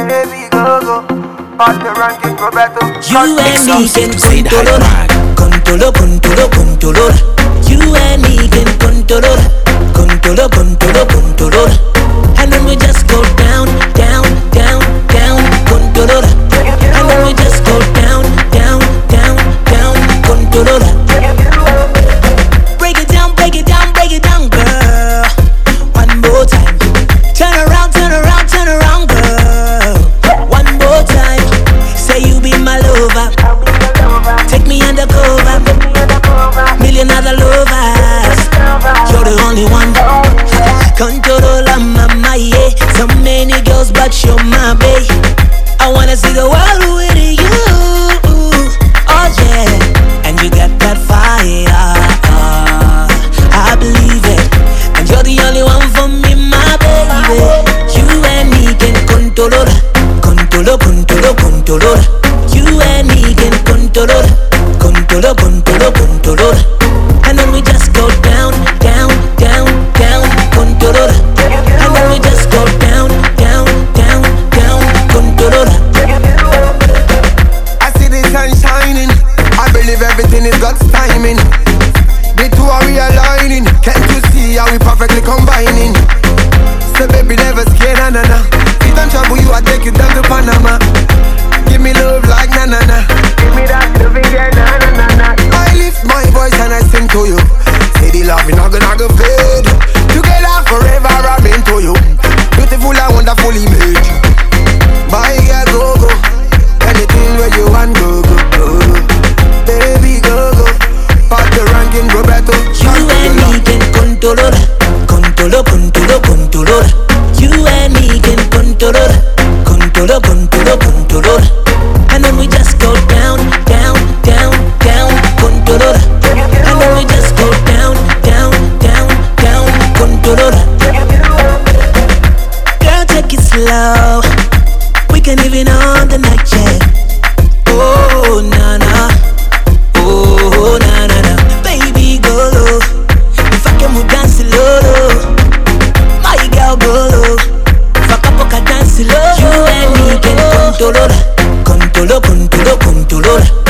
Baby, go. Pass the ranking, Roberto. You and me can control. You and me can control. And then we just go down, control. And then we just go down, control. Break it down, girl. One more time. Turn around, girl. One more time. Say you be my lover. Take me undercover. Million other lovers. You're the only one. Controller, mama, yeah. So many girls, but you're my babe. I wanna see the world with you. Oh yeah. And you got that fire. I believe it. And you're the only one for me, my baby. You and me can control. You and me can control. And then we just go down, control. And then we just go down, control. I see the sun shining. I believe everything is God's timing. The two are realigning. Can't you see how we perfectly combining? So baby, never scared, nah. If don't trouble you, I take you down to Panama. Give me love like na. Give me that loving, yeah, na. I lift my voice and I sing to you. Say the love is not gonna fade. Together forever, I've been to you. Beautiful and wonderfully made. My girl, go. Anything where you want, go. Baby, go. Pass the ranking, Roberto. You and me can control. You and me can control. And then we just go down, control. And then we just go down, control. Girl, take it slow. We can even on the night, yeah. Oh, na. Oh, na. Baby, go low. If I can move dance low. My girl, go low. Fuck up, I can dance low. You and me can control.